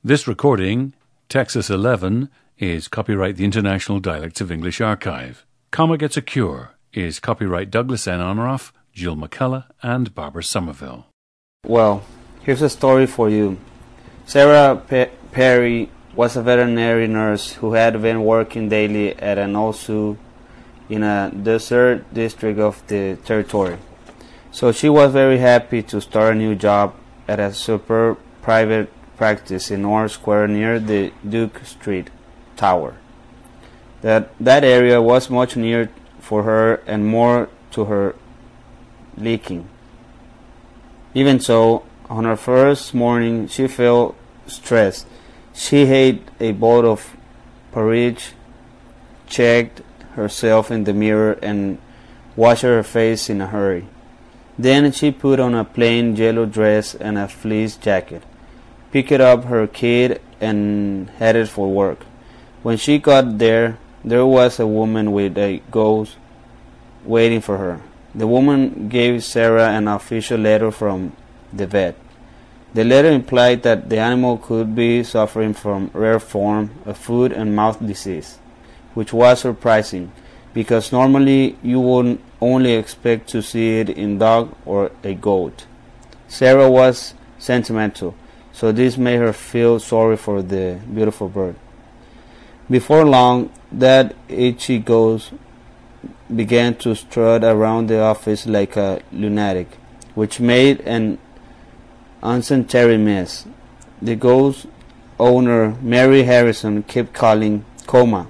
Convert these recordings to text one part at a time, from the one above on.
This recording, Texas 11, is copyright the International Dialects of English Archive. Comma Gets a Cure is copyright Douglas N. Onroff, Jill McCullough, and Barbara Somerville. Well, here's a story for you. Sarah Perry was a veterinary nurse who had been working daily at an old zoo in a desert district of the territory. So she was very happy to start a new job at a superb private practice in Orange Square near the Duke Street Tower. That area was much nearer for her and more to her liking. Even so, on her first morning she felt stressed. She ate a bowl of porridge, checked herself in the mirror, and washed her face in a hurry. Then she put on a plain yellow dress and a fleece jacket, picked up her kit, and headed for work. When she got there was a woman with a ghost waiting for her. The woman gave Sarah an official letter from the vet. The letter implied that the animal could be suffering from rare form of foot and mouth disease, which was surprising, because normally you would only expect to see it in dog or a goat. Sarah was sentimental, so this made her feel sorry for the beautiful bird. Before long, that itchy ghost began to strut around the office like a lunatic, which made an unsanitary mess. The ghost owner, Mary Harrison, kept calling Coma,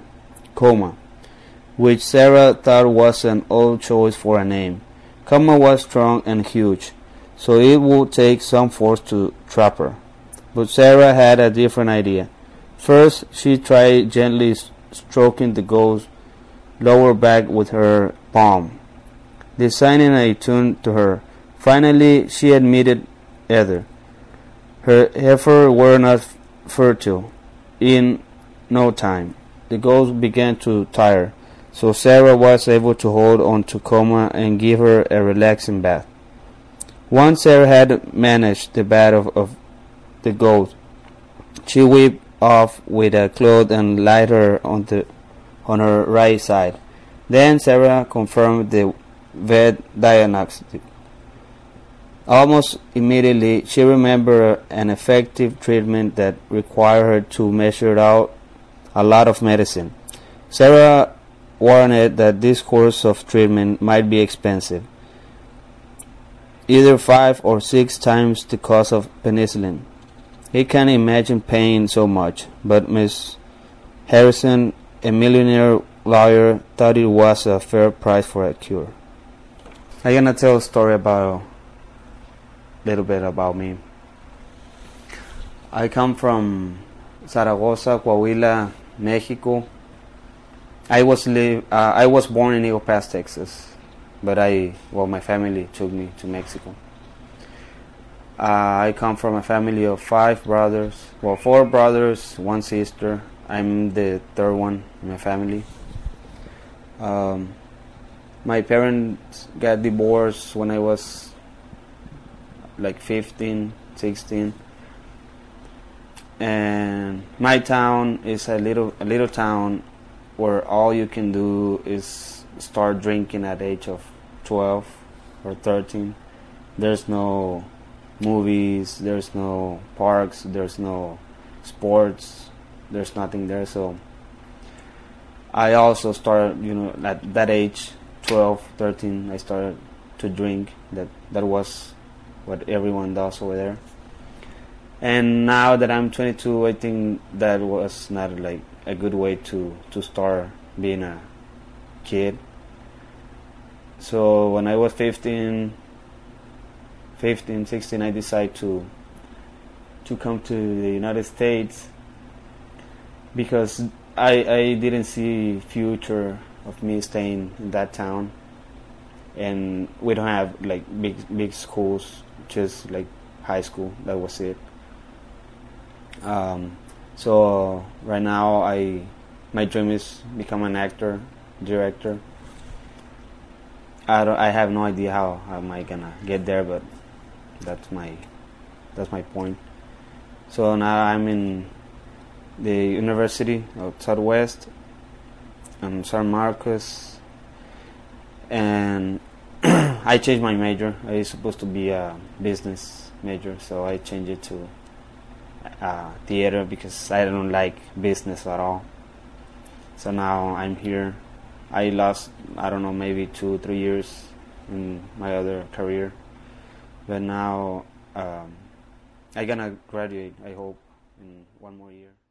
which Sarah thought was an old choice for a name. Coma was strong and huge, so it would take some force to trap her. But Sarah had a different idea. First, she tried gently stroking the ghost's lower back with her palm, designing a tune to her. Finally, she admitted either. Her efforts were not futile. In no time, the ghost began to tire, so Sarah was able to hold on to Coma and give her a relaxing bath. Once Sarah had managed the bath of the ghost, she wiped off with a cloth and laid her on her right side. Then Sarah confirmed the vet diagnostic. Almost immediately, she remembered an effective treatment that required her to measure out a lot of medicine. Sarah warned that this course of treatment might be expensive, either 5 or 6 times the cost of penicillin. He can't imagine paying so much, but Miss Harrison, a millionaire lawyer, thought it was a fair price for a cure. I'm gonna tell a story about a little bit about me. I come from Zaragoza, Coahuila, Mexico. I was born in Eagle Pass, Texas, but my family took me to Mexico. I come from a family of 5 brothers. 4 brothers, 1 sister. I'm the third one in my family. My parents got divorced when I was like 15, 16. And my town is a little town where all you can do is start drinking at the age of 12 or 13. There's no movies, there's no parks, there's no sports, there's nothing there. So I also started, at that age, 12, 13, I started to drink. That was what everyone does over there. And now that I'm 22, I think that was not like a good way to start being a kid. So when I was 15, 16, I decided to come to the United States because I didn't see future of me staying in that town, and we don't have like big schools, just like high school. That was it. So right now my dream is become an actor, director. I have no idea how am I gonna get there, but that's my point. So now I'm in the University of Southwest, San Marcos, and I changed my major. I was supposed to be a business major, so I changed it to theater because I don't like business at all. So now I'm here. I lost, I don't know, maybe 2-3 years in my other career, but now I'm gonna graduate, I hope, in 1 more year.